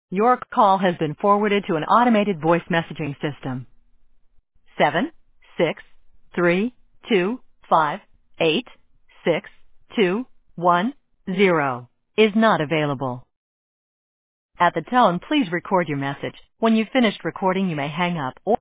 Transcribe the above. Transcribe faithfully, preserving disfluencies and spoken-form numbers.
Your call has been forwarded to an automated voice messaging system. Seven, six, three, two, five, eight, six, two, one, zero is not available. At the tone, please record your message. When you've finished recording, you may hang up or